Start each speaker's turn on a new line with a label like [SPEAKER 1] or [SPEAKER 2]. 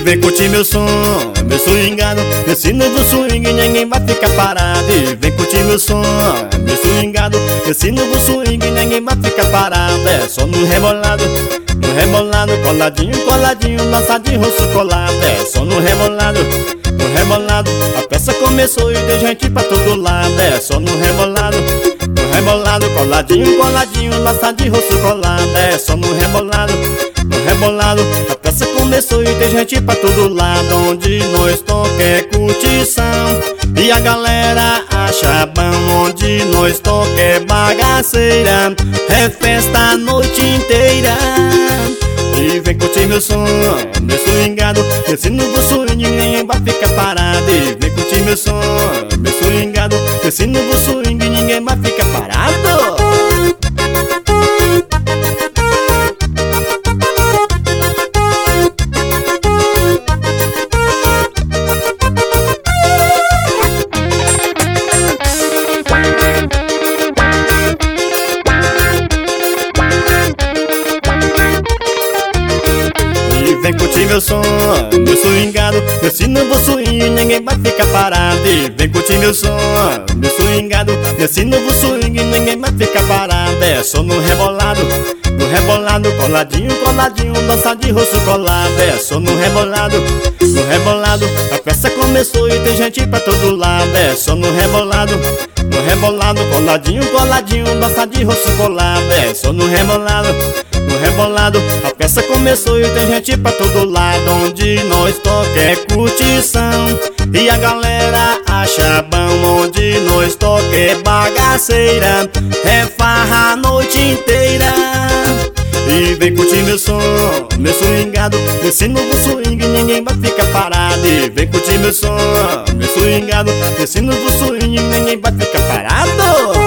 [SPEAKER 1] vem curtir meu som, meu swingado. Nesse novo swing ninguém vai ficar parado. E vem curtir meu som, meu swingado. Nesse novo swing ninguém vai ficar parado. É só no rebolado, coladinho, coladinho, nossa de rosto colado. É só no rebolado, a peça começou e tem gente pra todo lado. É só no rebolado, coladinho, coladinho, nossa de rosto colado. É só no rebolado, a peça começou e tem gente pra todo lado. Onde nós toca é curtição e a galera acha bom. Onde nós toca é bagaceira, é festa a noite inteira. E vem curtir meu som, meu swingado. Esse novo swing ninguém vai ficar parado. E vem curtir meu som, meu swingado. Esse novo swing ninguém vai ficar parado. Vem curtir meu som, meu swingado. Nesse novo swing ninguém vai ficar parado. E vem curtir meu som, meu swingado. Nesse novo swing ninguém vai ficar parado. É só no rebolado, coladinho, coladinho, dança de rosto colado. É só no rebolado, a peça começou e tem gente pra todo lado. É só no rebolado, coladinho, coladinho, dança de rosto colado. É só no rebolado, a peça começou e tem gente pra todo lado. Onde nós toca é curtição e a galera acha bom. Onde nós toca é bagaceira, é farra a noite inteira. E vem curtir meu som, meu swingado. Nesse novo swing ninguém vai ficar parado. E vem curtir meu som, meu swingado. Nesse novo swing ninguém vai ficar parado.